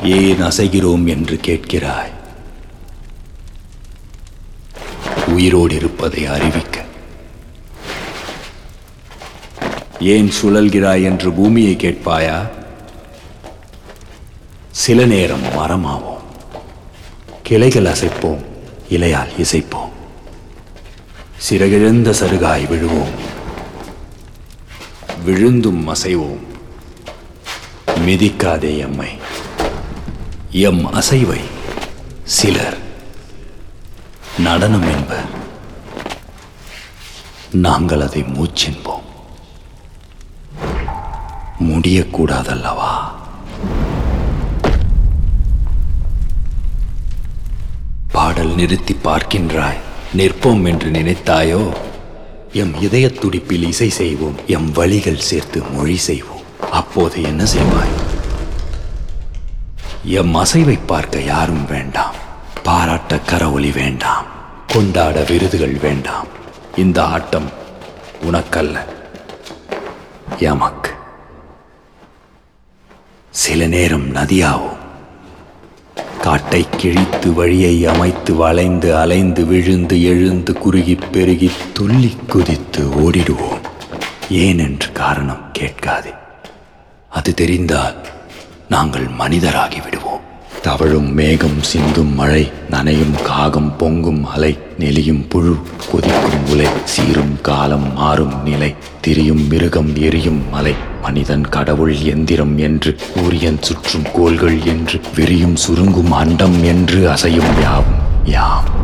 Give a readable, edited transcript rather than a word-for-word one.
ஏன் அசைகிறோம் என்று கேட்கிறாய். உயிரோடு இருப்பதை அறிவிக்க. ஏன் சுழல்கிறாய் என்று பூமியை கேட்பாயா? சில நேரம் மரமாவோம், கிளைகள் அசைப்போம், இலையால் இசைப்போம், சிறகிழந்த சருகாய் விழுவோம், விழுந்தும் அசைவோம். மிதிக்காதே எம்மை, எம் அசைவை சிலர் நடனம் என்பர். நாங்கள் அதை மூச்சென்போம். முடியக்கூடாதல்லவா? பாடல் நிறுத்தி பார்க்கின்றாய், நிற்போம் என்று நினைத்தாயோ? எம் இதய துடிப்பில் இசை செய்வோம், எம் வழிகள் சேர்த்து மொழி செய்வோம். அப்போது என்ன செய்வாய்? எம் அசைவை பார்க்க யாரும் வேண்டாம், பாராட்ட கரவொலி வேண்டாம், கொண்டாட விருதுகள் வேண்டாம். இந்த ஆட்டம் உனக்கல்ல, எமக்கு. சில நேரம் நதியாவோம், காட்டை கிழித்து வழியை அமைத்து வளைந்து அலைந்து விழுந்து எழுந்து குறுகி பெருகி துள்ளி குதித்து ஓடிடுவோம். ஏன் என்று காரணம் கேட்காதே. அது தெரிந்தால் நாங்கள் மனிதராகி விடுவோம். தவழும் மேகம், சிந்தும் மழை, நனையும் காகம், பொங்கும் அலை, நெளியும் புழு, கொதிக்கும் உலை, சீரும் காலம், மாறும் நிலை, திரியும் மிருகம், எரியும் மலை, மனிதன், கடவுள், எந்திரம் என்று, சூரியன் சுற்றும் கோள்கள் என்று, விரியும் சுருங்கும் அண்டம் என்று, அசையும் யாவும் யாம்.